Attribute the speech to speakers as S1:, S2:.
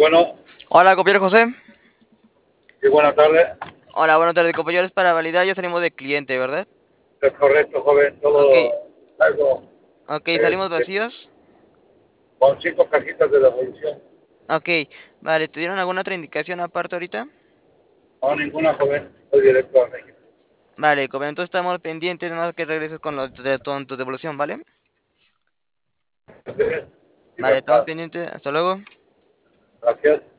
S1: bueno,
S2: Hola, compañero José.
S1: y buenas tardes.
S2: Hola, buenas tardes, compañeros. Para validar ya salimos de cliente, ¿verdad?
S1: Es correcto, joven,
S2: Ok,
S1: todo algo
S2: ok, salimos
S1: este,
S2: vacíos.
S1: con 5 cajitas de devolución.
S2: Ok, vale, ¿te dieron alguna otra indicación aparte ahorita?
S1: No, ninguna, joven, voy directo a México.
S2: Vale, compañero, entonces estamos pendientes, nada más que regreses con tu devolución, ¿vale?
S1: Entonces,
S2: Vale, estamos
S1: libertad.
S2: pendientes. Hasta luego.
S1: Gracias.